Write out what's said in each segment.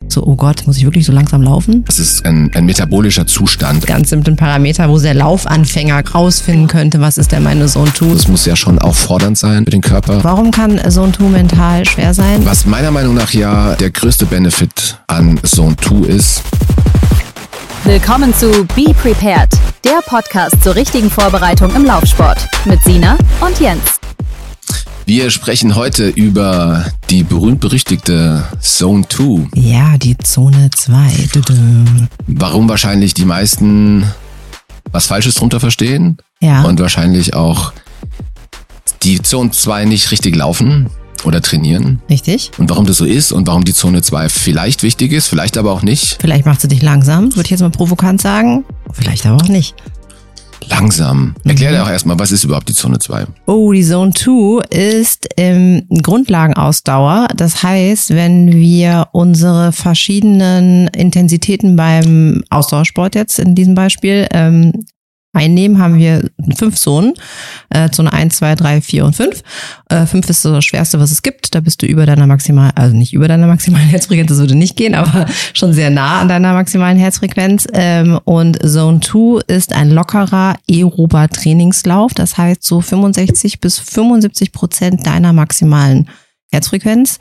So, oh Gott, muss ich wirklich so langsam laufen? Das ist ein metabolischer Zustand. Ganz simplen Parameter, wo der Laufanfänger rausfinden könnte, was ist denn meine Zone 2. Das muss ja schon auch fordernd sein für den Körper. Warum kann Zone 2 mental schwer sein? Was meiner Meinung nach ja der größte Benefit an Zone 2 ist. Willkommen zu Be Prepared, der Podcast zur richtigen Vorbereitung im Laufsport mit Sina und Jens. Wir sprechen heute über die berühmt-berüchtigte Zone 2. Ja, die Zone 2. Warum wahrscheinlich die meisten was Falsches drunter verstehen. Ja. Und wahrscheinlich auch die Zone 2 nicht richtig laufen oder trainieren. Richtig. Und warum das so ist und warum die Zone 2 vielleicht wichtig ist, vielleicht aber auch nicht. Vielleicht macht sie dich langsam, würde ich jetzt mal provokant sagen. Vielleicht aber auch nicht. Langsam. Erklär dir auch erstmal, was ist überhaupt die Zone 2? Oh, die Zone 2 ist Grundlagenausdauer. Das heißt, wenn wir unsere verschiedenen Intensitäten beim Ausdauersport jetzt in diesem Beispiel einnehmen, haben wir 5 Zonen. Zone 1, 2, 3, 4 und 5. 5 ist so das Schwerste, was es gibt. Da bist du über deiner maximalen, also nicht über deiner maximalen Herzfrequenz, das würde nicht gehen, aber schon sehr nah an deiner maximalen Herzfrequenz. Und Zone 2 ist ein lockerer aerober Trainingslauf. Das heißt so 65-75% deiner maximalen Herzfrequenz,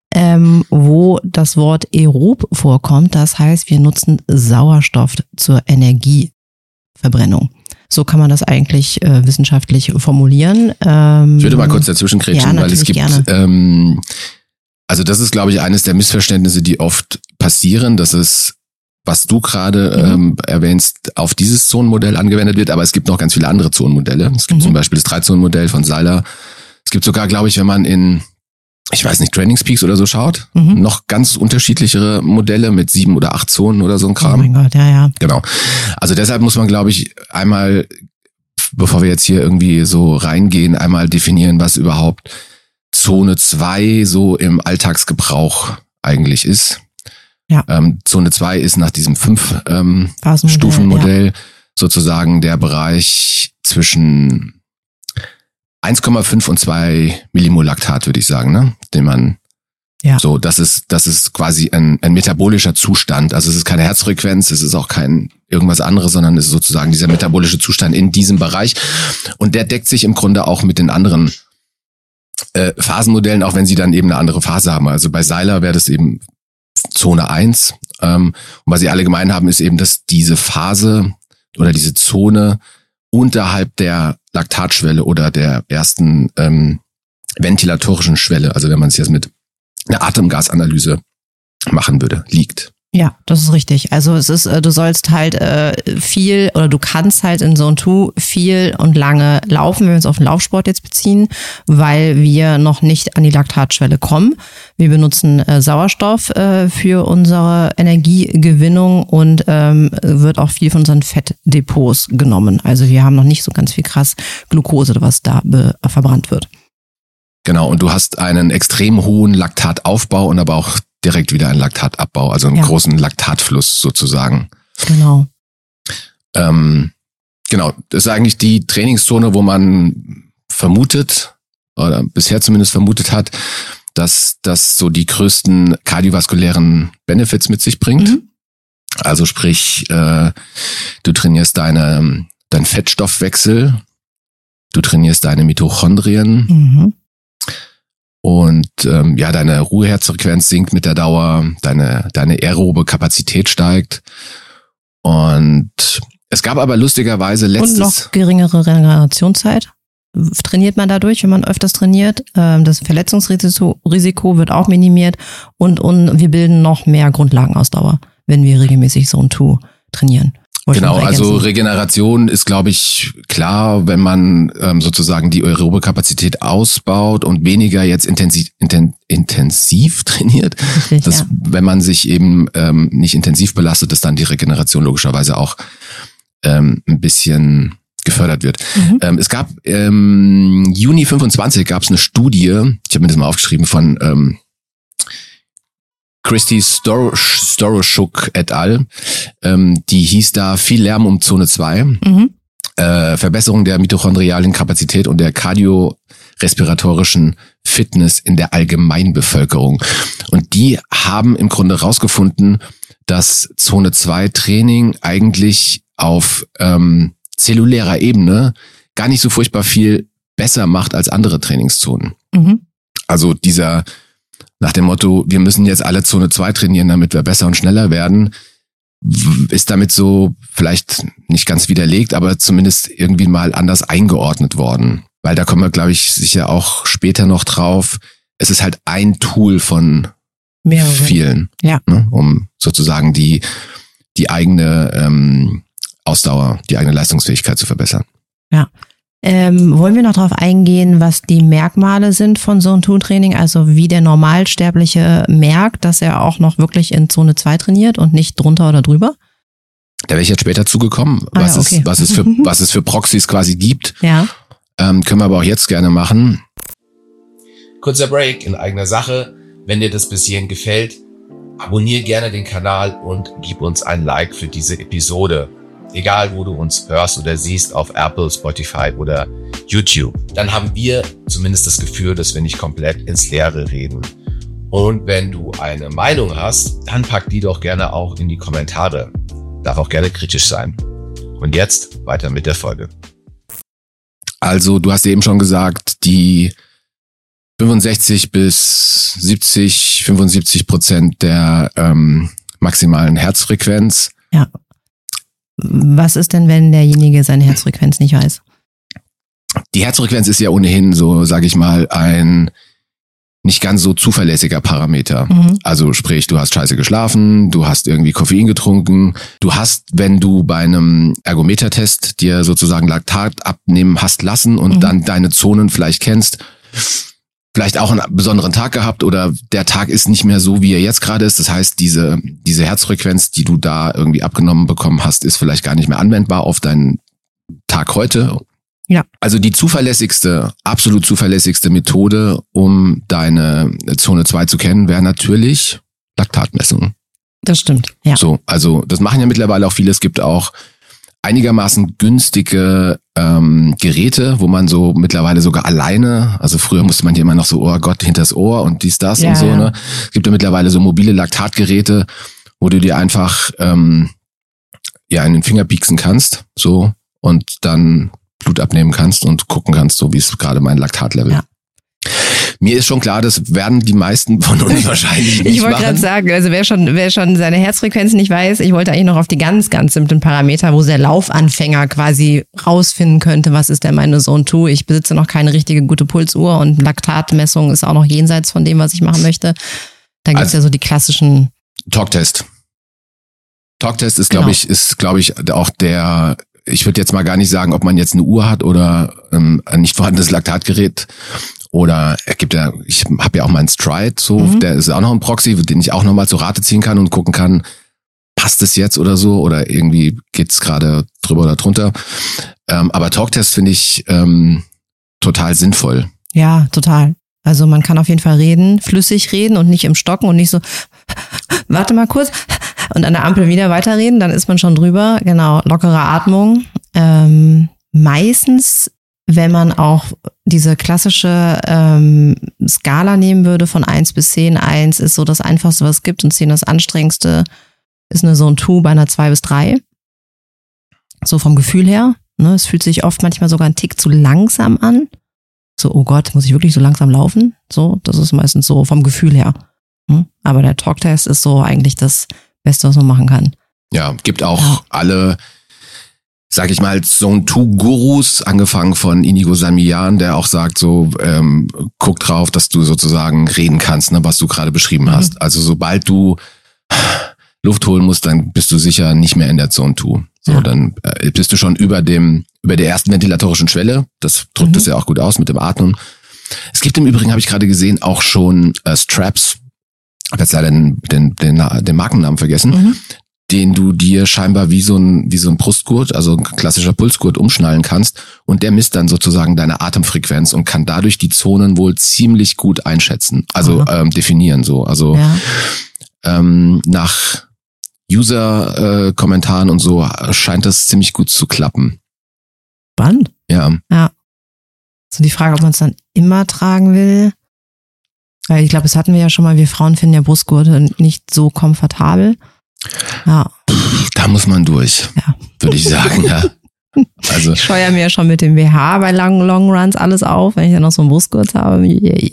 wo das Wort aerob vorkommt. Das heißt, wir nutzen Sauerstoff zur Energieverbrennung. So kann man das eigentlich wissenschaftlich formulieren. Ich würde mal kurz dazwischen kretschen, ja, weil es gibt, also das ist, glaube ich, eines der Missverständnisse, die oft passieren, dass es, was du gerade erwähnst, auf dieses Zonenmodell angewendet wird, aber es gibt noch ganz viele andere Zonenmodelle. Es gibt zum Beispiel das 3-Zonen-Modell von Seiler. Es gibt sogar, glaube ich, wenn man in, ich weiß nicht, Trainingspeaks oder so schaut, noch ganz unterschiedlichere Modelle mit 7 oder 8 Zonen oder so ein Kram. Oh mein Gott, ja. Genau. Also deshalb muss man, glaube ich, einmal, bevor wir jetzt hier irgendwie so reingehen, einmal definieren, was überhaupt Zone 2 so im Alltagsgebrauch eigentlich ist. Ja. Zone 2 ist nach diesem 5 Stufenmodell sozusagen der Bereich zwischen 1,5 und 2 Millimol-Laktat, würde ich sagen, ne? Den man, so, das ist quasi ein metabolischer Zustand. Also es ist keine Herzfrequenz, es ist auch kein irgendwas anderes, sondern es ist sozusagen dieser metabolische Zustand in diesem Bereich. Und der deckt sich im Grunde auch mit den anderen Phasenmodellen, auch wenn sie dann eben eine andere Phase haben. Also bei Seiler wäre das eben Zone 1. Und was sie alle gemein haben, ist eben, dass diese Phase oder diese Zone unterhalb der Laktatschwelle oder der ersten ventilatorischen Schwelle, also wenn man es jetzt mit einer Atemgasanalyse machen würde, liegt. Ja, das ist richtig. Also es ist, du sollst halt viel oder du kannst halt in Zone 2 viel und lange laufen, wenn wir uns auf den Laufsport jetzt beziehen, weil wir noch nicht an die Laktatschwelle kommen. Wir benutzen Sauerstoff für unsere Energiegewinnung und wird auch viel von unseren Fettdepots genommen. Also wir haben noch nicht so ganz viel krass Glucose, was da verbrannt wird. Genau, und du hast einen extrem hohen Laktataufbau und aber auch direkt wieder einen Laktatabbau, also einen großen Laktatfluss sozusagen. Genau. Genau, das ist eigentlich die Trainingszone, wo man vermutet, oder bisher zumindest vermutet hat, dass das so die größten kardiovaskulären Benefits mit sich bringt. Also sprich, du trainierst deinen Fettstoffwechsel, du trainierst deine Mitochondrien, und deine Ruheherzfrequenz sinkt mit der Dauer, deine aerobe Kapazität steigt. Und es gab aber lustigerweise letztes... Und noch geringere Regenerationszeit trainiert man dadurch, wenn man öfters trainiert. Das Verletzungsrisiko wird auch minimiert und wir bilden noch mehr Grundlagenausdauer, wenn wir regelmäßig Zone 2 trainieren. Genau, also Regeneration ist, glaube ich, klar, wenn man sozusagen die aerobe Kapazität ausbaut und weniger jetzt intensiv trainiert. Richtig, wenn man sich eben nicht intensiv belastet, dass dann die Regeneration logischerweise auch ein bisschen gefördert wird. Es gab Juni 25 gab es eine Studie, ich habe mir das mal aufgeschrieben, von Christy Storoschuk et al. Die hieß da viel Lärm um Zone 2. Verbesserung der mitochondrialen Kapazität und der respiratorischen Fitness in der Allgemeinbevölkerung. Und die haben im Grunde rausgefunden, dass Zone 2 Training eigentlich auf zellulärer Ebene gar nicht so furchtbar viel besser macht als andere Trainingszonen. Mhm. Also dieser nach dem Motto, wir müssen jetzt alle Zone 2 trainieren, damit wir besser und schneller werden, ist damit so vielleicht nicht ganz widerlegt, aber zumindest irgendwie mal anders eingeordnet worden. Weil da kommen wir, glaube ich, sicher auch später noch drauf. Es ist halt ein Tool von vielen, ja, ne, um sozusagen die eigene Ausdauer, die eigene Leistungsfähigkeit zu verbessern. Ja. Wollen wir noch darauf eingehen, was die Merkmale sind von Zone-2-Training, also wie der Normalsterbliche merkt, dass er auch noch wirklich in Zone 2 trainiert und nicht drunter oder drüber? Da wäre ich jetzt später zugekommen, was es für Proxys quasi gibt. Ja. Können wir aber auch jetzt gerne machen. Kurzer Break in eigener Sache. Wenn dir das bis hierhin gefällt, abonniere gerne den Kanal und gib uns ein Like für diese Episode. Egal, wo du uns hörst oder siehst, auf Apple, Spotify oder YouTube. Dann haben wir zumindest das Gefühl, dass wir nicht komplett ins Leere reden. Und wenn du eine Meinung hast, dann pack die doch gerne auch in die Kommentare. Darf auch gerne kritisch sein. Und jetzt weiter mit der Folge. Also, du hast eben schon gesagt, die 65 bis 75% der maximalen Herzfrequenz. Ja. Was ist denn, wenn derjenige seine Herzfrequenz nicht weiß? Die Herzfrequenz ist ja ohnehin so, sage ich mal, ein nicht ganz so zuverlässiger Parameter. Mhm. Also sprich, du hast scheiße geschlafen, du hast irgendwie Koffein getrunken, du hast, wenn du bei einem Ergometertest dir sozusagen Laktat abnehmen hast lassen und dann deine Zonen vielleicht kennst, vielleicht auch einen besonderen Tag gehabt oder der Tag ist nicht mehr so, wie er jetzt gerade ist. Das heißt, diese Herzfrequenz, die du da irgendwie abgenommen bekommen hast, ist vielleicht gar nicht mehr anwendbar auf deinen Tag heute. Ja. Also die absolut zuverlässigste Methode, um deine Zone 2 zu kennen, wäre natürlich Laktatmessung. Das stimmt, ja. So, also das machen ja mittlerweile auch viele. Es gibt auch einigermaßen günstige Geräte, wo man so mittlerweile sogar alleine, also früher musste man hier immer noch so, oh Gott, hinters Ohr und dies, das und so, ja. Ne? Es gibt ja mittlerweile so mobile Laktatgeräte, wo du dir einfach in den Finger pieksen kannst, so, und dann Blut abnehmen kannst und gucken kannst, so wie ist gerade mein Laktatlevel. Ja. Mir ist schon klar, das werden die meisten von uns wahrscheinlich nicht Ich wollte gerade sagen, also wer schon seine Herzfrequenz nicht weiß, ich wollte eigentlich noch auf die ganz, ganz simplen Parameter, wo der Laufanfänger quasi rausfinden könnte, was ist denn meine Zone 2. Ich besitze noch keine richtige gute Pulsuhr und Laktatmessung ist auch noch jenseits von dem, was ich machen möchte. Da gibt's ja so die klassischen... Talktest ist, glaube ich, auch der... Ich würde jetzt mal gar nicht sagen, ob man jetzt eine Uhr hat oder ein nicht vorhandenes Laktatgerät. Oder ich habe ja auch meinen Stride, so, der ist auch noch ein Proxy, den ich auch nochmal zu Rate ziehen kann und gucken kann, passt es jetzt oder so, oder irgendwie geht's gerade drüber oder drunter. Aber Talktest finde ich total sinnvoll. Ja, total. Also man kann auf jeden Fall reden, flüssig reden und nicht im Stocken und nicht so, warte mal kurz, und an der Ampel wieder weiterreden, dann ist man schon drüber. Genau, lockere Atmung. Meistens, wenn man auch diese klassische Skala nehmen würde von 1 bis 10, 1 ist so das Einfachste, was es gibt und 10 das Anstrengendste, ist eine Zone 2 bei einer 2 bis 3. So vom Gefühl her. Ne? Es fühlt sich oft manchmal sogar ein Tick zu langsam an. So, oh Gott, muss ich wirklich so langsam laufen? So, das ist meistens so vom Gefühl her. Aber der Talktest ist so eigentlich das Beste, was man machen kann. Ja, gibt auch alle, sag ich mal, Zone-2-Gurus, angefangen von Inigo Samiyan, der auch sagt so, guck drauf, dass du sozusagen reden kannst, ne, was du gerade beschrieben hast. Also sobald du Luft holen musst, dann bist du sicher nicht mehr in der Zone 2. So, dann bist du schon über der ersten ventilatorischen Schwelle. Das drückt es ja auch gut aus mit dem Atmen. Es gibt im Übrigen, habe ich gerade gesehen, auch schon Straps. Ich habe jetzt leider den Markennamen vergessen, den du dir scheinbar wie so ein Brustgurt, also ein klassischer Pulsgurt umschnallen kannst und der misst dann sozusagen deine Atemfrequenz und kann dadurch die Zonen wohl ziemlich gut einschätzen, also definieren so. Also nach User-Kommentaren und so scheint das ziemlich gut zu klappen. Spannend. Ja. So die Frage, ob man es dann immer tragen will. Weil ich glaube, das hatten wir ja schon mal, wir Frauen finden ja Brustgurte nicht so komfortabel. Ja. Da muss man durch, würde ich sagen, ja. Also, ich scheue mir ja schon mit dem BH bei langen Longruns alles auf, wenn ich dann noch so einen Brustgurt habe.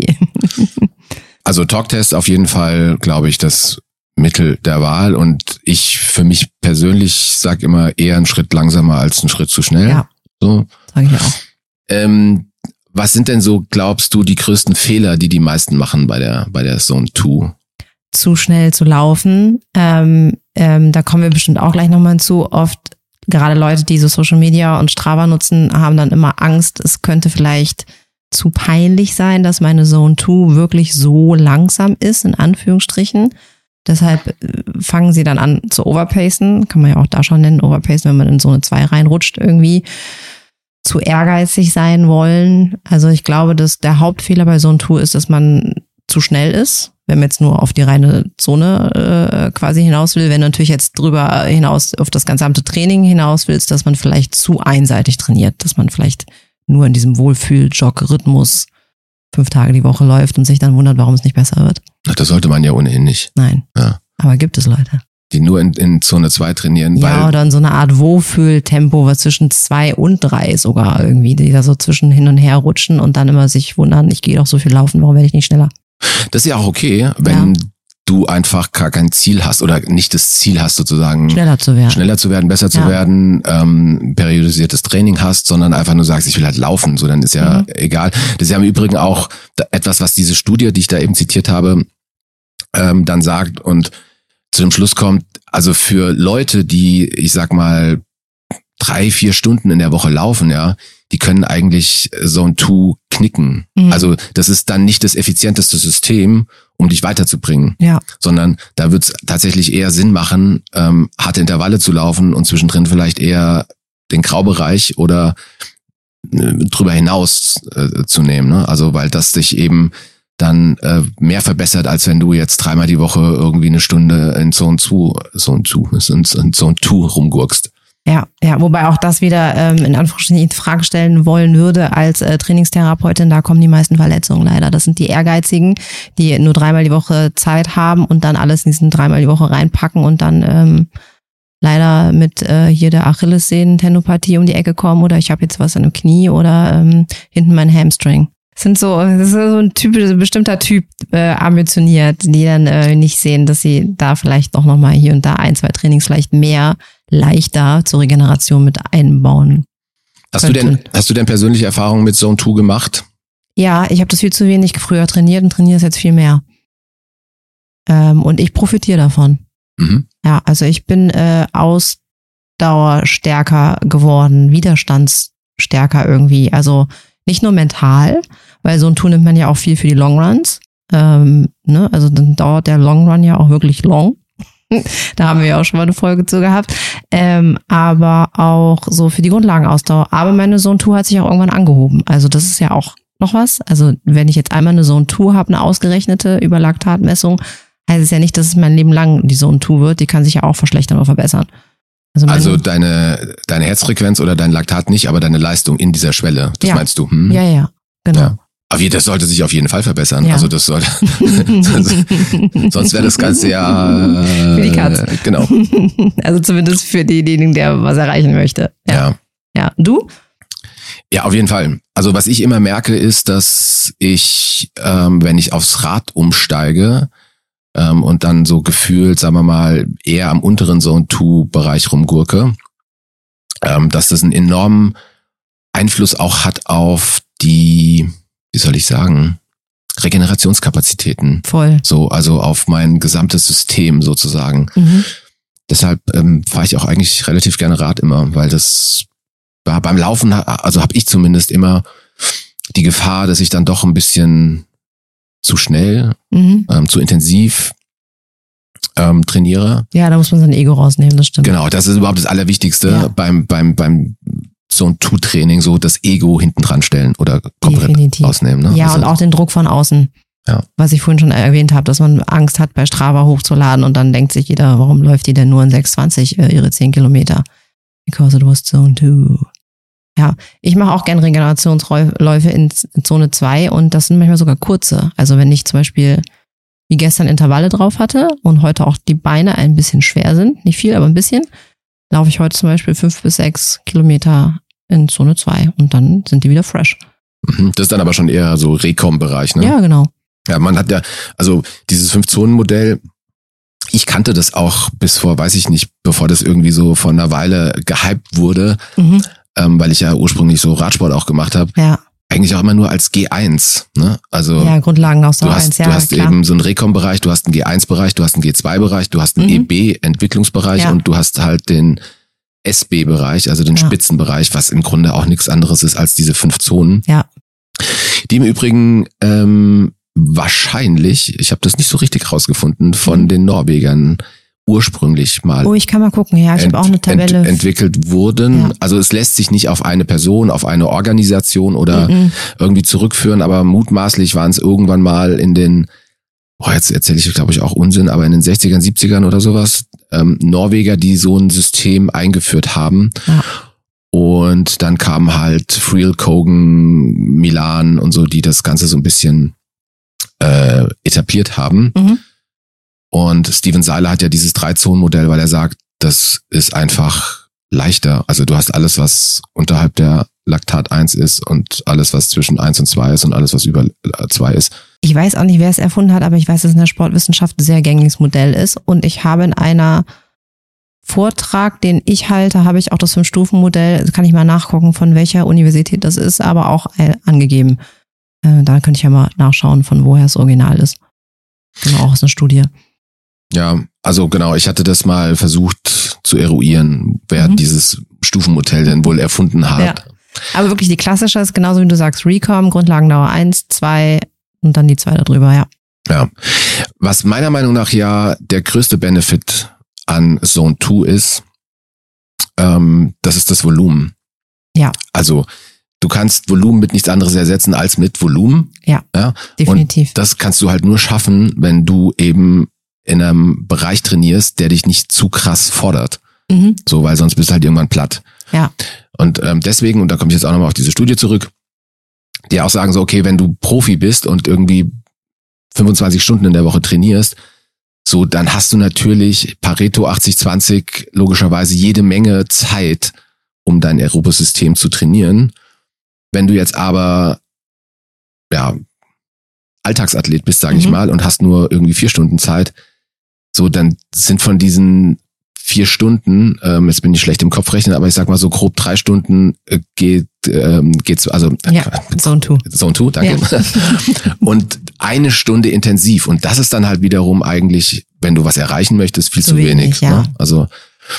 Also Talktest auf jeden Fall, glaube ich, das Mittel der Wahl. Und ich für mich persönlich sage immer eher einen Schritt langsamer als einen Schritt zu schnell. Ja, so. sage ich auch. Was sind denn so, glaubst du, die größten Fehler, die meisten machen bei der Zone 2? Zu schnell zu laufen. Da kommen wir bestimmt auch gleich nochmal zu. Oft, gerade Leute, die so Social Media und Strava nutzen, haben dann immer Angst, es könnte vielleicht zu peinlich sein, dass meine Zone 2 wirklich so langsam ist, in Anführungsstrichen. Deshalb fangen sie dann an zu overpacen. Kann man ja auch da schon nennen, overpacen, wenn man in Zone 2 reinrutscht irgendwie. Zu ehrgeizig sein wollen. Also ich glaube, dass der Hauptfehler bei Zone 2 ist, dass man zu schnell ist. Wenn man jetzt nur auf die reine Zone quasi hinaus will, wenn du natürlich jetzt drüber hinaus auf das gesamte Training hinaus willst, dass man vielleicht zu einseitig trainiert, dass man vielleicht nur in diesem Wohlfühl-Jog-Rhythmus 5 Tage die Woche läuft und sich dann wundert, warum es nicht besser wird. Ach, das sollte man ja ohnehin nicht. Nein, ja. Aber gibt es Leute. Die nur in Zone 2 trainieren. Ja, oder in so einer Art Wohlfühltempo, was zwischen 2 und 3 sogar irgendwie, die da so zwischen hin und her rutschen und dann immer sich wundern, ich gehe doch so viel laufen, warum werde ich nicht schneller? Das ist ja auch okay, wenn du einfach gar kein Ziel hast oder nicht das Ziel hast, sozusagen schneller zu werden, besser zu werden, periodisiertes Training hast, sondern einfach nur sagst, ich will halt laufen, so dann ist ja egal. Das ist ja im Übrigen auch etwas, was diese Studie, die ich da eben zitiert habe, dann sagt und zu dem Schluss kommt, also für Leute, die, ich sag mal, 3-4 Stunden in der Woche laufen, ja, die können eigentlich Zone 2 knicken. Also das ist dann nicht das effizienteste System, um dich weiterzubringen, sondern da wird es tatsächlich eher Sinn machen, harte Intervalle zu laufen und zwischendrin vielleicht eher den Graubereich oder drüber hinaus zu nehmen, ne? Also weil das dich eben dann mehr verbessert, als wenn du jetzt 3-mal die Woche irgendwie eine Stunde in Zone 2 rumgurkst. Ja, wobei auch das wieder in Anführungsstrichen in Frage stellen wollen würde als Trainingstherapeutin, da kommen die meisten Verletzungen leider. Das sind die Ehrgeizigen, die nur 3-mal die Woche Zeit haben und dann alles in diesen 3-mal die Woche reinpacken und dann leider mit hier der Achillessehnen-Tenopathie um die Ecke kommen oder ich habe jetzt was an dem Knie oder hinten mein Hamstring. Das ist so ein bestimmter Typ ambitioniert, die dann nicht sehen, dass sie da vielleicht doch nochmal hier und da 1-2 Trainings vielleicht mehr leichter zur Regeneration mit einbauen. Hast du denn persönliche Erfahrungen mit Zone 2 gemacht? Ja, ich habe das viel zu wenig früher trainiert und trainiere es jetzt viel mehr. Und ich profitiere davon. Ja, also ich bin ausdauerstärker geworden, widerstandsstärker irgendwie. Also nicht nur mental, weil so ein Tour nimmt man ja auch viel für die Longruns. Also dann dauert der Longrun ja auch wirklich long. Da haben wir ja auch schon mal eine Folge zu gehabt. Aber auch so für die Grundlagenausdauer. Aber meine Zone 2 hat sich auch irgendwann angehoben. Also das ist ja auch noch was. Also wenn ich jetzt einmal eine Zone 2 habe, eine ausgerechnete über Laktatmessung, heißt es ja nicht, dass es mein Leben lang die Zone 2 wird. Die kann sich ja auch verschlechtern oder verbessern. Also deine Herzfrequenz oder dein Laktat nicht, aber deine Leistung in dieser Schwelle, das meinst du? Ja, genau. Ja. Aber das sollte sich auf jeden Fall verbessern. Ja. Also das sollte, sonst wäre das Ganze ja für die Katz. Genau. Also zumindest für denjenigen, der was erreichen möchte. Ja. Du? Ja, auf jeden Fall. Also was ich immer merke, ist, dass ich, wenn ich aufs Rad umsteige und dann so gefühlt, sagen wir mal, eher am unteren Zone-2-Bereich rumgurke, dass das einen enormen Einfluss auch hat auf die, wie soll ich sagen, Regenerationskapazitäten. Voll. So, also auf mein gesamtes System sozusagen. Deshalb fahre ich auch eigentlich relativ gerne Rad immer, weil das beim Laufen, also habe ich zumindest immer die Gefahr, dass ich dann doch ein bisschen zu schnell, zu intensiv trainiere. Ja, da muss man sein Ego rausnehmen, das stimmt. Genau, das ist überhaupt das Allerwichtigste beim Zone-2-Training, so das Ego hinten dran stellen oder komplett ausnehmen. Ne? Ja, also, und auch den Druck von außen. Ja. Was ich vorhin schon erwähnt habe, dass man Angst hat, bei Strava hochzuladen und dann denkt sich jeder, warum läuft die denn nur in 6,20 ihre 10 Kilometer? Because it was Zone 2. Ja, ich mache auch gern Regenerationsläufe in Zone 2 und das sind manchmal sogar kurze. Also wenn ich zum Beispiel wie gestern Intervalle drauf hatte und heute auch die Beine ein bisschen schwer sind, nicht viel, aber ein bisschen, laufe ich heute zum Beispiel 5 bis 6 Kilometer in Zone 2 und dann sind die wieder fresh. Das ist dann aber schon eher so Recom-Bereich, ne? Ja, genau. Ja, man hat ja, also dieses 5-Zonen-Modell, ich kannte das auch bis vor, weiß ich nicht, bevor das irgendwie so vor einer Weile gehypt wurde, weil ich ja ursprünglich so Radsport auch gemacht habe. Ja. Eigentlich auch immer nur als G1, ne? Also ja, Grundlagenausdauer 1, ja. Du hast klar. eben so einen Recom-Bereich, du hast einen G1-Bereich, du hast einen G2-Bereich, du hast einen EB-Entwicklungsbereich und du hast halt den SB-Bereich, also den Spitzenbereich, was im Grunde auch nichts anderes ist als diese 5 Zonen. Ja. Die im Übrigen wahrscheinlich, ich habe das nicht so richtig rausgefunden, von den Norwegern ursprünglich mal ich kann mal gucken, ja, ich habe auch eine Tabelle. Entwickelt wurden. Ja. Also es lässt sich nicht auf eine Person, auf eine Organisation oder irgendwie zurückführen, aber mutmaßlich waren es irgendwann mal in den, jetzt erzähle ich glaube ich auch Unsinn, aber in den 60ern, 70ern oder sowas, Norweger, die so ein System eingeführt haben. Ja. Und dann kamen halt Friel, Kogan, Milan und so, die das Ganze so ein bisschen etabliert haben. Und Steven Seiler hat ja dieses 3-Zonen-Modell, weil er sagt, das ist einfach leichter. Also du hast alles, was unterhalb der Laktat 1 ist und alles, was zwischen 1 und 2 ist und alles, was über 2 ist. Ich weiß auch nicht, wer es erfunden hat, aber ich weiß, dass es in der Sportwissenschaft ein sehr gängiges Modell ist. Und ich habe in einer Vortrag, den ich halte, habe ich auch das 5-Stufen-Modell, kann ich mal nachgucken, von welcher Universität das ist, aber auch angegeben. Da könnte ich ja mal nachschauen, von woher es original ist. Genau, auch aus einer Studie. Ja, also genau, ich hatte das mal versucht zu eruieren, wer dieses Stufenmodell denn wohl erfunden hat. Ja. Aber wirklich die klassische ist genauso wie du sagst, Recom, Grundlagendauer 1, 2 und dann die 2 darüber, ja. Ja, was meiner Meinung nach ja der größte Benefit an Zone 2 ist, das ist das Volumen. Ja. Also du kannst Volumen mit nichts anderes ersetzen als mit Volumen. Ja, definitiv. Und das kannst du halt nur schaffen, wenn du eben in einem Bereich trainierst, der dich nicht zu krass fordert. So, weil sonst bist du halt irgendwann platt. Ja. Und deswegen, und da komme ich jetzt auch nochmal auf diese Studie zurück, die auch sagen so, okay, wenn du Profi bist und irgendwie 25 Stunden in der Woche trainierst, so, dann hast du natürlich Pareto 80-20 logischerweise jede Menge Zeit, um dein aerobes System zu trainieren. Wenn du jetzt aber, Alltagsathlet bist, sage ich mal, und hast nur irgendwie 4 Stunden Zeit, so, dann sind von diesen 4 Stunden, jetzt bin ich schlecht im Kopf rechnen, aber ich sag mal so grob 3 Stunden geht's, also Zone 2. Zone 2, danke. Ja. Und 1 Stunde intensiv. Und das ist dann halt wiederum eigentlich, wenn du was erreichen möchtest, viel zu wenig. Ja. Ne? Also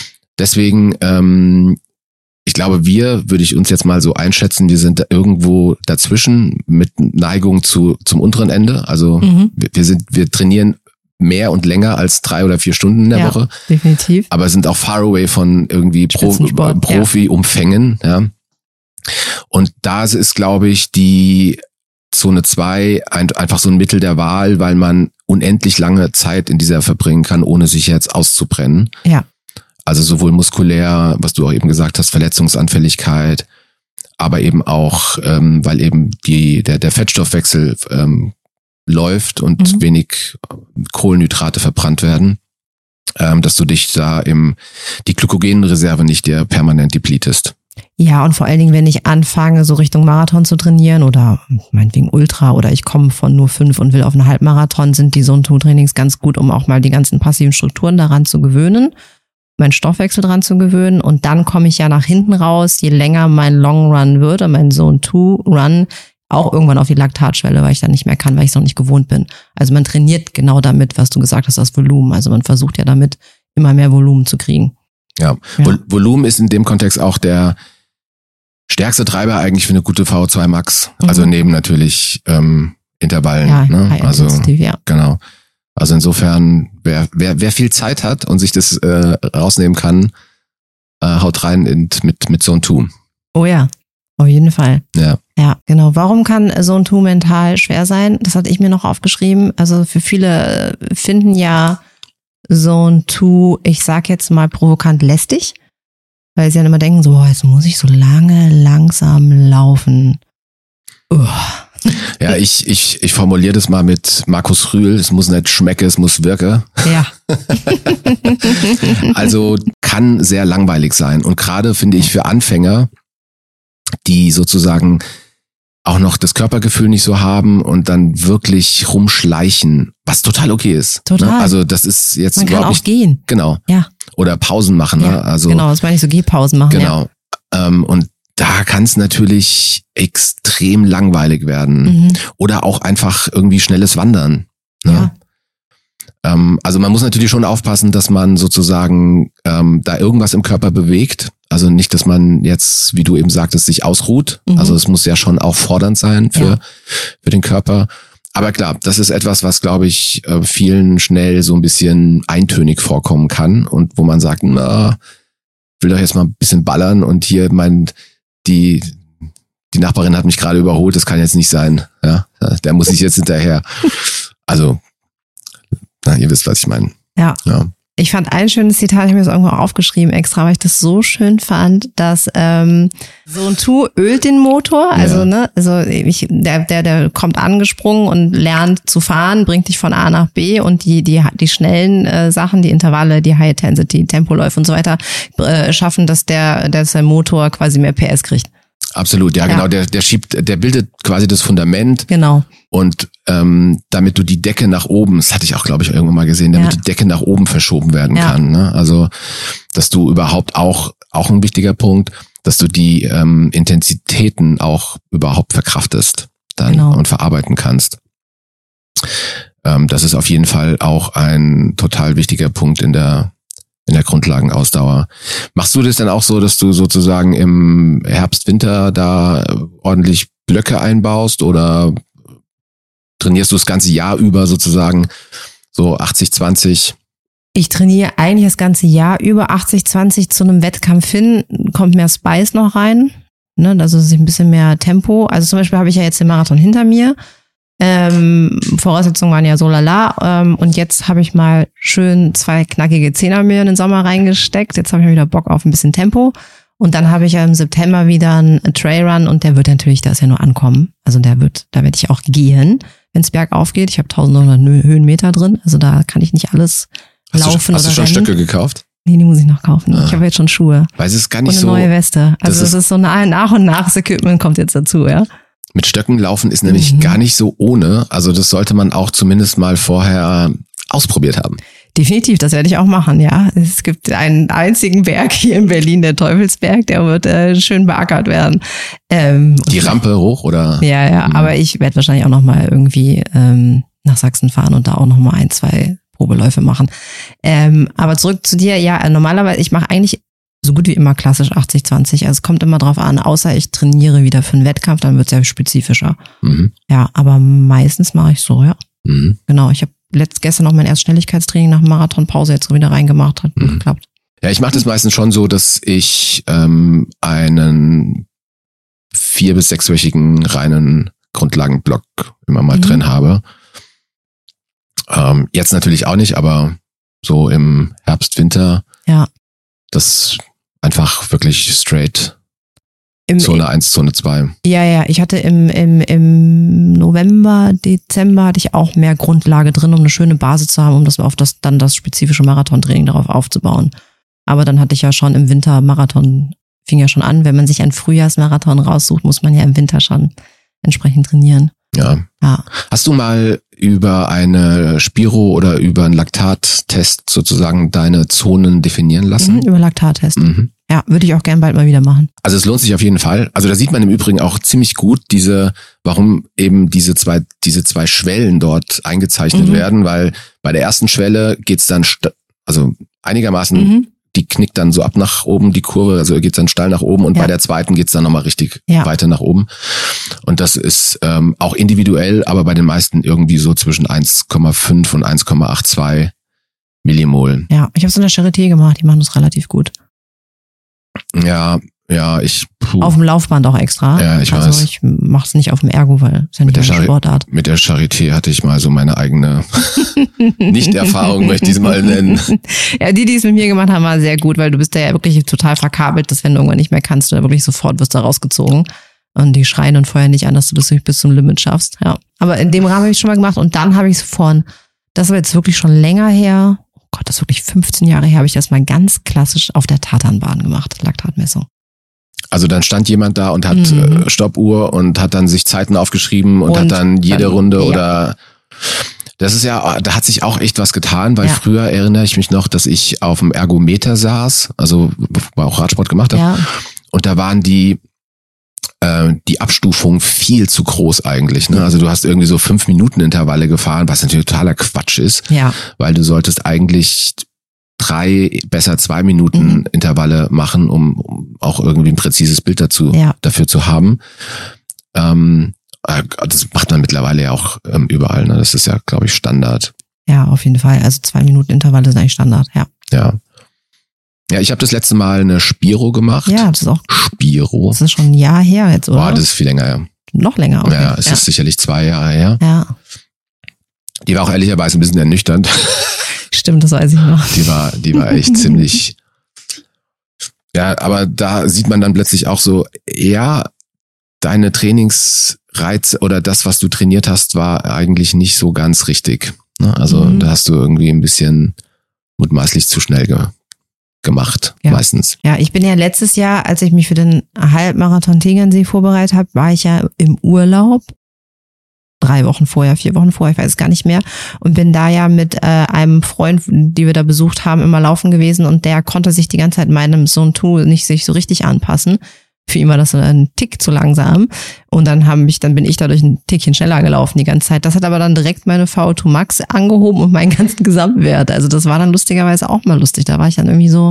deswegen, ich glaube, würde ich uns jetzt mal so einschätzen, wir sind da irgendwo dazwischen mit Neigung zum unteren Ende. Also wir trainieren mehr und länger als 3 oder 4 Stunden in der Woche. Definitiv. Aber sind auch far away von irgendwie Profi-Umfängen. Ja. Und da ist, glaube ich, die Zone 2 einfach so ein Mittel der Wahl, weil man unendlich lange Zeit in dieser verbringen kann, ohne sich jetzt auszubrennen. Ja. Also sowohl muskulär, was du auch eben gesagt hast, Verletzungsanfälligkeit, aber eben auch, weil eben der Fettstoffwechsel läuft und wenig Kohlenhydrate verbrannt werden, dass du dich da die Glykogenreserve nicht dir permanent depletest. Ja, und vor allen Dingen, wenn ich anfange, so Richtung Marathon zu trainieren oder meinetwegen Ultra oder ich komme von nur 5 und will auf einen Halbmarathon, sind die Zone-2-Trainings ganz gut, um auch mal die ganzen passiven Strukturen daran zu gewöhnen, meinen Stoffwechsel dran zu gewöhnen, und dann komme ich ja nach hinten raus, je länger mein Long Run wird, mein Zone-2-Run, auch irgendwann auf die Laktatschwelle, weil ich dann nicht mehr kann, weil ich es noch nicht gewohnt bin. Also man trainiert genau damit, was du gesagt hast, das Volumen. Also man versucht ja damit, immer mehr Volumen zu kriegen. Ja. Volumen ist in dem Kontext auch der stärkste Treiber eigentlich für eine gute VO2 Max. Also neben natürlich Intervallen. Ja, ne? Also ja. Genau. Also insofern, wer viel Zeit hat und sich das rausnehmen kann, haut rein mit Zone 2. Oh ja, auf jeden Fall. Ja. Ja, genau. Warum kann Zone 2 mental schwer sein? Das hatte ich mir noch aufgeschrieben. Also für viele finden ja Zone 2, ich sag jetzt mal provokant lästig. weil sie dann immer denken, so, jetzt muss ich so lange langsam laufen. Ja, ich formuliere das mal mit Markus Rühl, es muss nicht schmecke, es muss wirke. Ja. Also kann sehr langweilig sein. Und gerade finde ich für Anfänger, die sozusagen auch noch das Körpergefühl nicht so haben und dann wirklich rumschleichen, was total okay ist. Total. Ne? Also das ist jetzt Man kann überhaupt auch nicht, gehen. Genau. Ja. Oder Pausen machen. Ja, ne? Also genau, das meine ich, so Gehpausen machen. genau. Ja. Und da kann es natürlich extrem langweilig werden. Mhm. Oder auch einfach irgendwie schnelles Wandern. Ne? Ja. Also man muss natürlich schon aufpassen, dass man sozusagen da irgendwas im Körper bewegt. Also nicht, dass man jetzt, wie du eben sagtest, sich ausruht. Mhm. Also es muss ja schon auch fordernd sein für den Körper. Aber klar, das ist etwas, was, glaube ich, vielen schnell so ein bisschen eintönig vorkommen kann und wo man sagt, na, will doch jetzt mal ein bisschen ballern und hier die Nachbarin hat mich gerade überholt, das kann jetzt nicht sein. Ja, der muss ich jetzt hinterher. Also, ihr wisst, was ich meine. Ja. Ja. Ich fand ein schönes Zitat, ich habe mir das irgendwo aufgeschrieben extra, weil ich das so schön fand, dass so ein Tool ölt den Motor, also der kommt angesprungen und lernt zu fahren, bringt dich von A nach B und die schnellen Sachen, die Intervalle, die High Intensity, Tempoläufe und so weiter schaffen, dass der Motor quasi mehr PS kriegt. Absolut, ja, genau. Der bildet quasi das Fundament. Genau. Und damit du die Decke nach oben, das hatte ich auch, glaube ich, irgendwann mal gesehen, damit die Decke nach oben verschoben werden kann. Ne? Also, dass du überhaupt auch ein wichtiger Punkt, dass du die Intensitäten auch überhaupt verkraftest dann und verarbeiten kannst. Das ist auf jeden Fall auch ein total wichtiger Punkt in der Grundlagenausdauer. Machst du das dann auch so, dass du sozusagen im Herbst, Winter da ordentlich Blöcke einbaust oder trainierst du das ganze Jahr über sozusagen so 80-20? Ich trainiere eigentlich das ganze Jahr über 80-20 zu einem Wettkampf hin, kommt mehr Spice noch rein, ne? Also ein bisschen mehr Tempo. Also zum Beispiel habe ich ja jetzt den Marathon hinter mir. Voraussetzungen waren ja so lala und jetzt habe ich mal schön 2 knackige 10er mir in den Sommer reingesteckt. Jetzt habe ich wieder Bock auf ein bisschen Tempo und dann habe ich ja im September wieder einen Trailrun und der wird natürlich, da ist ja nur ankommen. Also da werde ich auch gehen, wenn es bergauf geht. Ich habe 1900 Höhenmeter drin, also da kann ich nicht alles laufen oder Hast du schon rennen. Stöcke gekauft? Nee, die muss ich noch kaufen. Ich habe jetzt schon Schuhe. Weil es ist gar nicht und eine so. Neue Weste. Also es ist so nach und nach, das Equipment kommt jetzt dazu, ja. Mit Stöcken laufen ist nämlich gar nicht so ohne. Also das sollte man auch zumindest mal vorher ausprobiert haben. Definitiv, das werde ich auch machen, ja. Es gibt einen einzigen Berg hier in Berlin, der Teufelsberg, der wird schön beackert werden. Die Rampe hoch, oder? Ja, aber ich werde wahrscheinlich auch nochmal irgendwie nach Sachsen fahren und da auch nochmal 1-2 Probeläufe machen. Aber zurück zu dir, ja, normalerweise, ich mache eigentlich so gut wie immer klassisch 80-20. Also es kommt immer drauf an, außer ich trainiere wieder für einen Wettkampf, dann wird es ja spezifischer. Mhm. Ja, aber meistens mache ich so, ja. Mhm. Genau, ich habe gestern noch mein erstes Schnelligkeitstraining nach Marathonpause jetzt wieder reingemacht, hat gut geklappt. Ja, ich mache das meistens schon so, dass ich einen 4- bis 6-wöchigen reinen Grundlagenblock immer mal drin habe. Jetzt natürlich auch nicht, aber so im Herbst, Winter. Ja. Das einfach wirklich straight Zone 1, Zone 2. Ja, ich hatte im November, Dezember hatte ich auch mehr Grundlage drin, um eine schöne Basis zu haben, um dann das spezifische Marathontraining darauf aufzubauen. Aber dann hatte ich ja schon im Winter Marathon, fing ja schon an, wenn man sich einen Frühjahrsmarathon raussucht, muss man ja im Winter schon entsprechend trainieren. Ja. Hast du mal über eine Spiro oder über einen Laktattest sozusagen deine Zonen definieren lassen? Über Laktattest. Ja, würde ich auch gern bald mal wieder machen. Also es lohnt sich auf jeden Fall. Also da sieht man im Übrigen auch ziemlich gut warum eben diese zwei Schwellen dort eingezeichnet werden, weil bei der ersten Schwelle geht's dann also einigermaßen die knickt dann so ab nach oben, die Kurve, also geht's dann steil nach oben und bei der zweiten geht's dann nochmal richtig weiter nach oben. Und das ist auch individuell, aber bei den meisten irgendwie so zwischen 1,5 und 1,82 Millimol. Ja, ich habe es in der Charité gemacht, die machen das relativ gut. Ja, Ja, Auf dem Laufband auch extra. Ja, ich weiß. Also ich mach's nicht auf dem Ergo, weil es ja nicht meine Sportart. Mit der Charité hatte ich mal so meine eigene Nicht-Erfahrung, möchte ich es mal nennen. Ja, die es mit mir gemacht haben, war sehr gut, weil du bist ja wirklich total verkabelt, dass wenn du irgendwann nicht mehr kannst, du da wirklich sofort wirst da rausgezogen. Und die schreien und feuern nicht an, dass du das nicht bis zum Limit schaffst. Ja. Aber in dem Rahmen habe ich schon mal gemacht. Und dann habe ich es das war jetzt wirklich schon länger her, oh Gott, das ist wirklich 15 Jahre her, habe ich das mal ganz klassisch auf der Tatanbahn gemacht, Laktatmessung. Also dann stand jemand da und hat Stoppuhr und hat dann sich Zeiten aufgeschrieben und hat dann jede Runde oder das ist ja, da hat sich auch echt was getan, weil früher erinnere ich mich noch, dass ich auf dem Ergometer saß, also auch Radsport gemacht habe und da waren die Abstufung viel zu groß eigentlich, ne? Also du hast irgendwie so 5-Minuten-Intervalle gefahren, was natürlich totaler Quatsch ist, weil du solltest eigentlich 3, besser 2 Minuten Intervalle machen, um auch irgendwie ein präzises Bild dafür zu haben. Das macht man mittlerweile ja auch überall, ne? Das ist ja, glaube ich, Standard. Ja, auf jeden Fall. Also 2 Minuten Intervalle sind eigentlich Standard, Ja, ich habe das letzte Mal eine Spiro gemacht. Ja, das ist auch. Spiro. Das ist schon ein Jahr her jetzt, oder? Boah, das ist viel länger her. Noch länger, okay. Ja, es ist sicherlich 2 Jahre her. Ja. Die war auch ehrlicherweise ein bisschen ernüchternd. Stimmt, das weiß ich noch. Die war echt ziemlich. Ja, aber da sieht man dann plötzlich auch so, deine Trainingsreize oder das, was du trainiert hast, war eigentlich nicht so ganz richtig. Also da hast du irgendwie ein bisschen mutmaßlich zu schnell gemacht, meistens. Ja, ich bin ja letztes Jahr, als ich mich für den Halbmarathon Tegernsee vorbereitet habe, war ich ja im Urlaub. 3 Wochen vorher, 4 Wochen vorher, ich weiß es gar nicht mehr. Und bin da ja mit einem Freund, die wir da besucht haben, immer laufen gewesen. Und der konnte sich die ganze Zeit meinem Zone 2 nicht sich so richtig anpassen. Für ihn war das ein Tick zu langsam. Und dann bin ich dadurch ein Tickchen schneller gelaufen die ganze Zeit. Das hat aber dann direkt meine VO2 Max angehoben und meinen ganzen Gesamtwert. Also das war dann lustigerweise auch mal lustig. Da war ich dann irgendwie so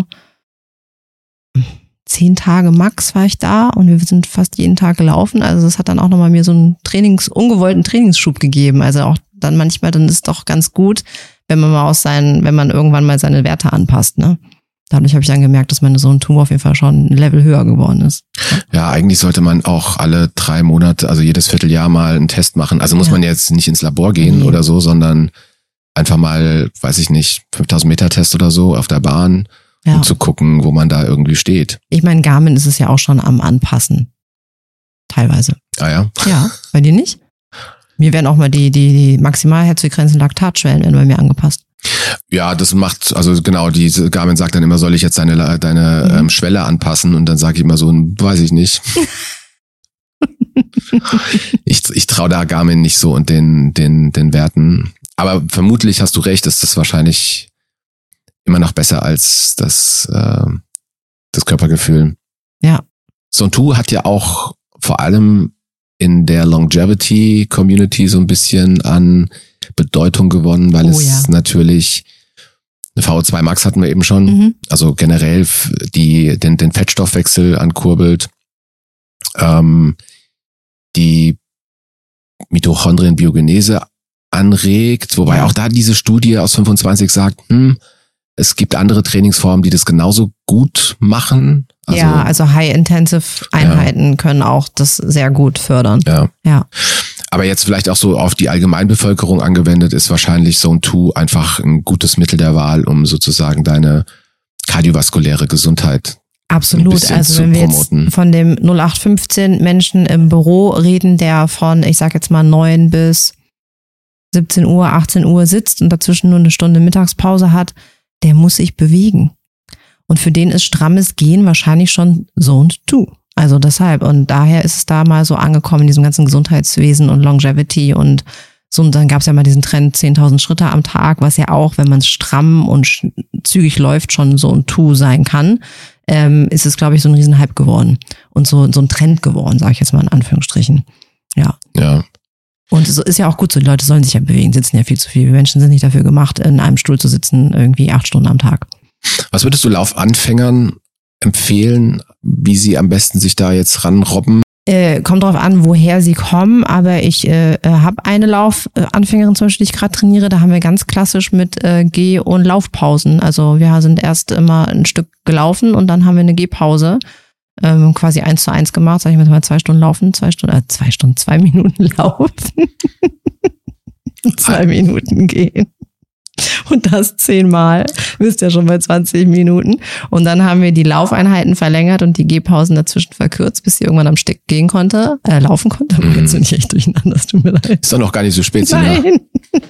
10 Tage max war ich da und wir sind fast jeden Tag gelaufen. Also das hat dann auch nochmal mir so einen ungewollten Trainingsschub gegeben. Also auch dann manchmal, dann ist es doch ganz gut, wenn man wenn man irgendwann mal seine Werte anpasst, ne? Dadurch habe ich dann gemerkt, dass meine Zone 2 auf jeden Fall schon ein Level höher geworden ist. Ja, eigentlich sollte man auch alle 3 Monate, also jedes Vierteljahr mal einen Test machen. Also muss man jetzt nicht ins Labor gehen oder so, sondern einfach mal, weiß ich nicht, 5000 Meter Test oder so auf der Bahn, um zu gucken, wo man da irgendwie steht. Ich meine, Garmin ist es ja auch schon am Anpassen. Teilweise. Ah ja? Ja, bei dir nicht? Mir werden auch mal die Maximalherzfrequenzen Laktatschwellen werden bei mir angepasst. Ja, das macht, also genau, diese Garmin sagt dann immer, soll ich jetzt deine Schwelle anpassen? Und dann sage ich immer so, weiß ich nicht. Ich traue da Garmin nicht so und den Werten. Aber vermutlich hast du recht, ist das wahrscheinlich immer noch besser als das Körpergefühl. Ja. Zone 2 hat ja auch vor allem in der Longevity-Community so ein bisschen an Bedeutung gewonnen, weil es natürlich eine VO2 Max hatten wir eben schon, also generell den Fettstoffwechsel ankurbelt, die Mitochondrienbiogenese anregt, wobei auch da diese Studie aus 25 sagt, es gibt andere Trainingsformen, die das genauso gut machen. Also High-Intensive-Einheiten können auch das sehr gut fördern. Ja. Aber jetzt vielleicht auch so auf die Allgemeinbevölkerung angewendet ist wahrscheinlich Zone 2 einfach ein gutes Mittel der Wahl, um sozusagen deine kardiovaskuläre Gesundheit absolut. Also wenn wir jetzt von dem 0815 Menschen im Büro reden, der von, ich sag jetzt mal 9 bis 17 Uhr, 18 Uhr sitzt und dazwischen nur eine Stunde Mittagspause hat, der muss sich bewegen. Und für den ist strammes Gehen wahrscheinlich schon Zone 2. Also deshalb, und daher ist es da mal so angekommen in diesem ganzen Gesundheitswesen und Longevity und so. Und dann gab es ja mal diesen Trend 10.000 Schritte am Tag, was ja auch, wenn man stramm und zügig läuft, schon Zone 2 sein kann, ist es, glaube ich, so ein Riesenhype geworden. Und so ein Trend geworden, sage ich jetzt mal in Anführungsstrichen. Ja. Und es ist ja auch gut so, die Leute sollen sich ja bewegen, sitzen ja viel zu viel. Wir Menschen sind nicht dafür gemacht, in einem Stuhl zu sitzen, irgendwie 8 Stunden am Tag. Was würdest du Laufanfängern empfehlen, wie sie am besten sich da jetzt ranrobben? Kommt drauf an, woher sie kommen, aber ich habe eine Laufanfängerin zum Beispiel, die ich gerade trainiere, da haben wir ganz klassisch mit Geh- und Laufpausen. Also wir sind erst immer ein Stück gelaufen und dann haben wir eine Gehpause. quasi 1:1 gemacht, sag ich mal 2 Stunden laufen, 2 Minuten laufen, 2 Minuten gehen. Und das 10-mal, bist ja schon bei 20 Minuten. Und dann haben wir die Laufeinheiten verlängert und die Gehpausen dazwischen verkürzt, bis sie irgendwann am Stück laufen konnte. Aber jetzt bin ich echt durcheinander, das tut mir leid. Ist doch noch gar nicht so spät. Nein.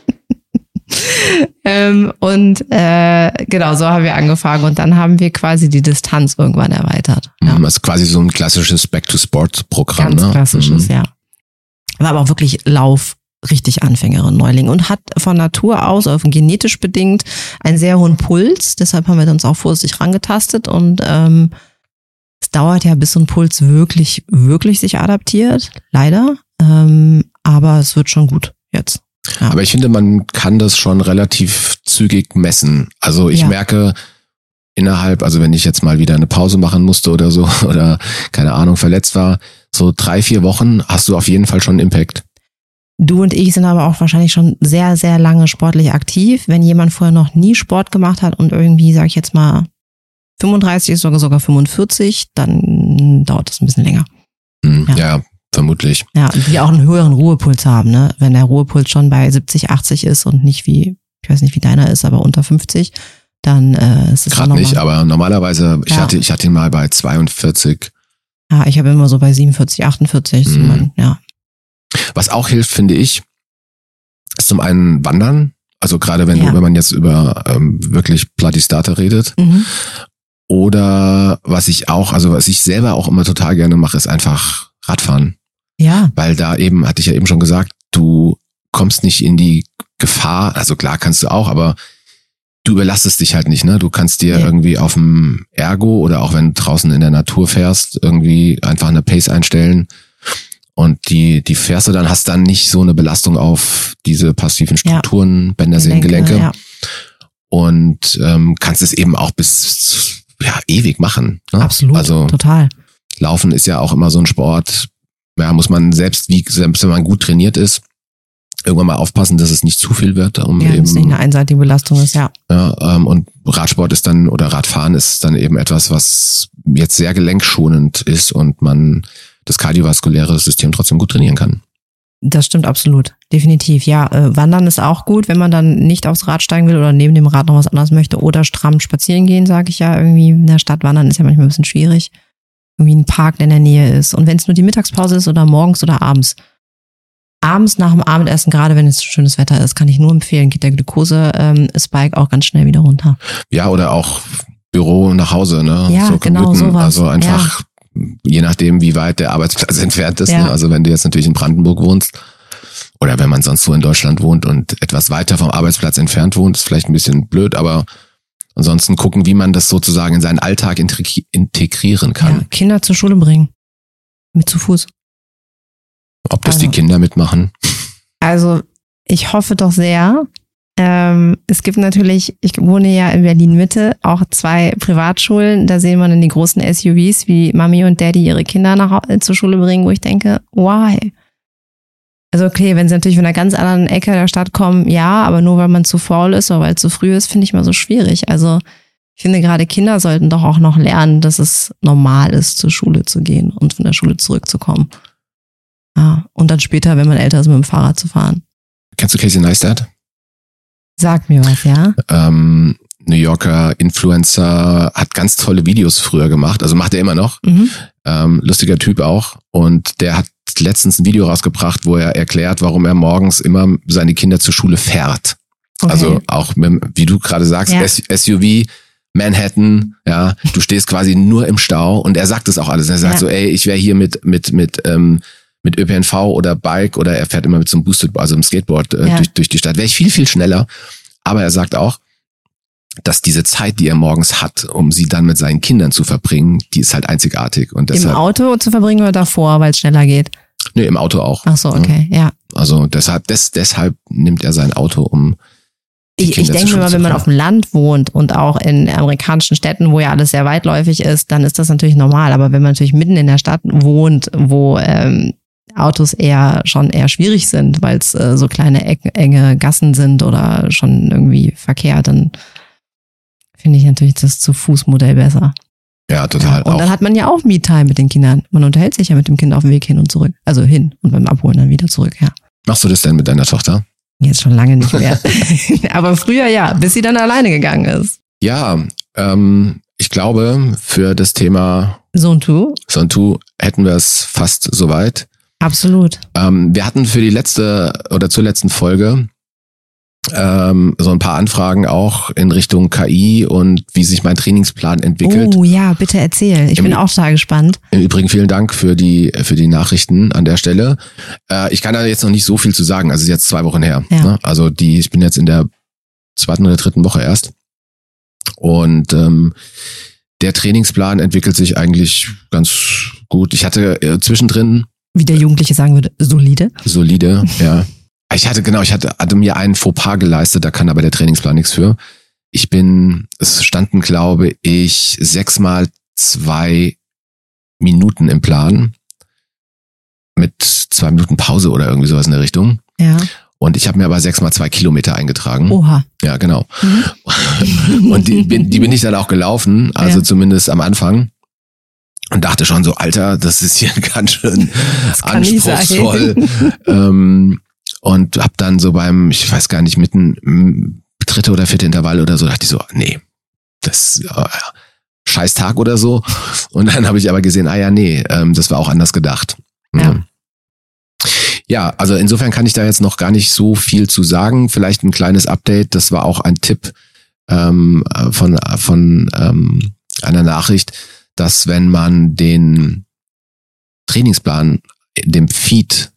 Genau, so haben wir angefangen und dann haben wir quasi die Distanz irgendwann erweitert. Ja. Das ist quasi so ein klassisches Back-to-Sport-Programm. Ganz klassisches, ja. War aber auch wirklich richtig Anfängerin, Neuling und hat von Natur aus, genetisch bedingt, einen sehr hohen Puls. Deshalb haben wir uns auch vorsichtig rangetastet und es dauert ja, bis so ein Puls wirklich sich adaptiert, leider. Aber es wird schon gut jetzt. Ja. Aber ich finde, man kann das schon relativ zügig messen. Also ich merke innerhalb, also wenn ich jetzt mal wieder eine Pause machen musste oder so oder keine Ahnung, verletzt war, so 3-4 Wochen hast du auf jeden Fall schon einen Impact. Du und ich sind aber auch wahrscheinlich schon sehr, sehr lange sportlich aktiv. Wenn jemand vorher noch nie Sport gemacht hat und irgendwie, sag ich jetzt mal, 35 ist sogar 45, dann dauert das ein bisschen länger. Ja, vermutlich. Ja, die auch einen höheren Ruhepuls haben, ne? Wenn der Ruhepuls schon bei 70, 80 ist und nicht ich weiß nicht, wie deiner ist, aber unter 50, dann ist es gerade nicht, aber normalerweise, ich hatte ihn mal bei 42. Ja, ich habe immer so bei 47, 48. Ja. Was auch hilft, finde ich, ist zum einen Wandern. Also gerade wenn man jetzt über wirklich Bloody Starter redet. Oder was ich selber auch immer total gerne mache, ist einfach Radfahren. Ja. Weil da eben, hatte ich ja eben schon gesagt, du kommst nicht in die Gefahr, also klar kannst du auch, aber du überlastest dich halt nicht, ne? Du kannst dir irgendwie auf dem Ergo oder auch wenn du draußen in der Natur fährst, irgendwie einfach eine Pace einstellen und die fährst du dann, hast dann nicht so eine Belastung auf diese passiven Strukturen, Bänder, Sehnen, Gelenke. Ja. Und kannst es eben auch bis ewig machen. Ne? Absolut, also, total. Laufen ist ja auch immer so ein Sport, muss man selbst wenn man gut trainiert ist, irgendwann mal aufpassen, dass es nicht zu viel wird. Dass es nicht eine einseitige Belastung ist, ja. Und Radsport ist dann, oder Radfahren ist dann eben etwas, was jetzt sehr gelenkschonend ist und man das kardiovaskuläre System trotzdem gut trainieren kann. Das stimmt absolut, definitiv. Ja, Wandern ist auch gut, wenn man dann nicht aufs Rad steigen will oder neben dem Rad noch was anderes möchte oder stramm spazieren gehen, sage ich ja. Irgendwie in der Stadt wandern ist ja manchmal ein bisschen schwierig. Irgendwie ein Park, der in der Nähe ist. Und wenn es nur die Mittagspause ist oder morgens oder abends. Abends nach dem Abendessen, gerade wenn es schönes Wetter ist, kann ich nur empfehlen, geht der Glukose-Spike auch ganz schnell wieder runter. Ja, oder auch Büro nach Hause, ne? Ja, so genau, sowas. Also einfach, je nachdem, wie weit der Arbeitsplatz entfernt ist. Ne? Also wenn du jetzt natürlich in Brandenburg wohnst oder wenn man sonst so in Deutschland wohnt und etwas weiter vom Arbeitsplatz entfernt wohnt, ist vielleicht ein bisschen blöd, aber ansonsten gucken, wie man das sozusagen in seinen Alltag integrieren kann. Ja, Kinder zur Schule bringen. Zu Fuß. Ob das die Kinder mitmachen? Also ich hoffe doch sehr. Es gibt natürlich, ich wohne ja in Berlin-Mitte, auch 2 Privatschulen. Da sehen wir dann die großen SUVs, wie Mami und Daddy ihre Kinder zur Schule bringen, wo ich denke, why? Also okay, wenn sie natürlich von einer ganz anderen Ecke der Stadt kommen, ja, aber nur weil man zu faul ist oder weil es zu früh ist, finde ich mal so schwierig. Also ich finde gerade Kinder sollten doch auch noch lernen, dass es normal ist, zur Schule zu gehen und von der Schule zurückzukommen. Ja, und dann später, wenn man älter ist, mit dem Fahrrad zu fahren. Kennst du Casey Neistat? Sag mir was, ja. New Yorker Influencer, hat ganz tolle Videos früher gemacht, also macht er immer noch. Lustiger Typ auch. Und der hat letztens ein Video rausgebracht, wo er erklärt, warum er morgens immer seine Kinder zur Schule fährt. Okay. Also auch, wie du gerade sagst, SUV, Manhattan, ja, du stehst quasi nur im Stau und er sagt es auch alles. Er sagt so, ey, ich wäre hier mit ÖPNV oder Bike oder er fährt immer mit so einem Boosted, also einem Skateboard durch die Stadt. Wäre ich viel, viel schneller. Aber er sagt auch, dass diese Zeit, die er morgens hat, um sie dann mit seinen Kindern zu verbringen, die ist halt einzigartig. Und deshalb, im Auto zu verbringen oder davor, weil es schneller geht? Nee, im Auto auch. Ach so, okay, ja. Also deshalb nimmt er sein Auto, um die Kinder Ich denke mir mal, wenn man auf dem Land wohnt und auch in amerikanischen Städten, wo ja alles sehr weitläufig ist, dann ist das natürlich normal. Aber wenn man natürlich mitten in der Stadt wohnt, wo Autos eher schwierig sind, weil es so kleine enge Gassen sind oder schon irgendwie Verkehr, dann finde ich natürlich das Zu-Fuß-Modell besser. Ja, total. Und dann hat man ja auch Me-Time mit den Kindern. Man unterhält sich ja mit dem Kind auf dem Weg hin und zurück. Also hin und beim Abholen dann wieder zurück, ja. Machst du das denn mit deiner Tochter? Jetzt schon lange nicht mehr. Aber früher ja, bis sie dann alleine gegangen ist. Ja, ich glaube, für das Thema Zone 2 hätten wir es fast soweit. Absolut. Wir hatten für die zur letzten Folge so ein paar Anfragen auch in Richtung KI und wie sich mein Trainingsplan entwickelt. Oh ja, bitte erzähl. Ich bin auch total gespannt. Im Übrigen vielen Dank für die Nachrichten an der Stelle. Ich kann da jetzt noch nicht so viel zu sagen. Also es ist jetzt 2 Wochen her. Ja. Ne? Also ich bin jetzt in der 2. oder 3. Woche erst. Und der Trainingsplan entwickelt sich eigentlich ganz gut. Ich hatte zwischendrin, Wie der Jugendliche sagen würde, solide. ja. Ich hatte mir einen Fauxpas geleistet, da kann aber der Trainingsplan nichts für. Es standen, glaube ich, 6 mal 2 Minuten im Plan. Mit 2 Minuten Pause oder irgendwie sowas in der Richtung. Ja. Und ich habe mir aber 6 mal 2 Kilometer eingetragen. Oha. Ja, genau. Und die bin ich dann auch gelaufen, also zumindest am Anfang. Und dachte schon so, Alter, das ist hier ganz schön anspruchsvoll. Und hab dann so beim, ich weiß gar nicht, mitten 3. oder 4. Intervall oder so, dachte ich so, nee, das scheiß Tag oder so. Und dann habe ich aber gesehen, das war auch anders gedacht. Ja. Ja, also insofern kann ich da jetzt noch gar nicht so viel zu sagen. Vielleicht ein kleines Update. Das war auch ein Tipp von einer Nachricht, dass wenn man den Trainingsplan in dem Feed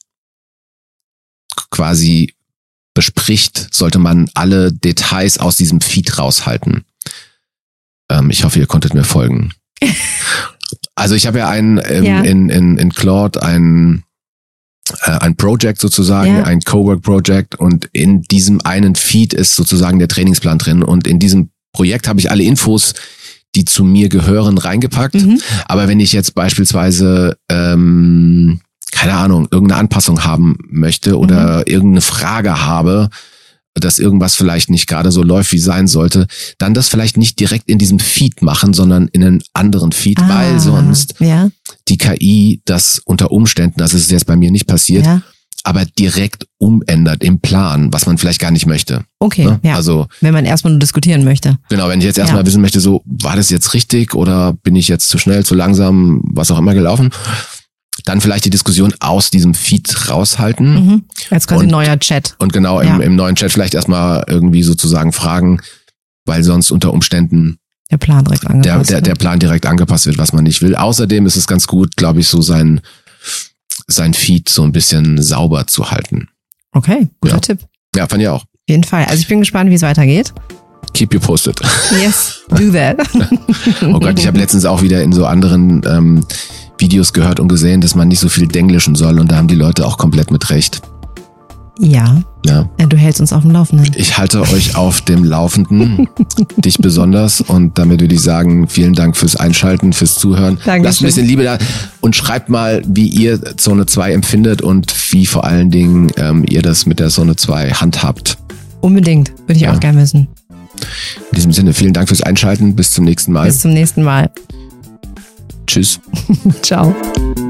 quasi bespricht, sollte man alle Details aus diesem Feed raushalten. Ich hoffe, ihr konntet mir folgen. Also ich habe ja in Claude ein Project sozusagen, ein Cowork-Project, und in diesem einen Feed ist sozusagen der Trainingsplan drin, und in diesem Projekt habe ich alle Infos, die zu mir gehören, reingepackt. Aber wenn ich jetzt beispielsweise keine Ahnung, irgendeine Anpassung haben möchte oder irgendeine Frage habe, dass irgendwas vielleicht nicht gerade so läuft, wie sein sollte, dann das vielleicht nicht direkt in diesem Feed machen, sondern in einem anderen Feed, weil sonst die KI das unter Umständen, das ist jetzt bei mir nicht passiert, aber direkt umändert im Plan, was man vielleicht gar nicht möchte. Okay, ne? ja. Also, wenn man erstmal nur diskutieren möchte. Genau, wenn ich jetzt erstmal wissen möchte, so, war das jetzt richtig oder bin ich jetzt zu schnell, zu langsam, was auch immer gelaufen, dann vielleicht die Diskussion aus diesem Feed raushalten. Als quasi ein neuer Chat. Und genau, im neuen Chat vielleicht erstmal irgendwie sozusagen fragen, weil sonst unter Umständen der Plan direkt angepasst der Plan direkt angepasst wird, was man nicht will. Außerdem ist es ganz gut, glaube ich, so sein Feed so ein bisschen sauber zu halten. Okay, guter Tipp. Ja, fand ich auch. Auf jeden Fall. Also ich bin gespannt, wie es weitergeht. Keep you posted. Yes, do that. Oh Gott, ich habe letztens auch wieder in so anderen Videos gehört und gesehen, dass man nicht so viel denglischen soll, und da haben die Leute auch komplett mit recht. Ja. Du hältst uns auf dem Laufenden. Ich halte euch auf dem Laufenden, dich besonders, und damit würde ich sagen, vielen Dank fürs Einschalten, fürs Zuhören. Dankeschön. Lasst ein bisschen Liebe da und schreibt mal, wie ihr Zone 2 empfindet und wie vor allen Dingen ihr das mit der Zone 2 handhabt. Unbedingt, würde ich auch gerne wissen. In diesem Sinne, vielen Dank fürs Einschalten, bis zum nächsten Mal. Bis zum nächsten Mal. Tschüss. Ciao.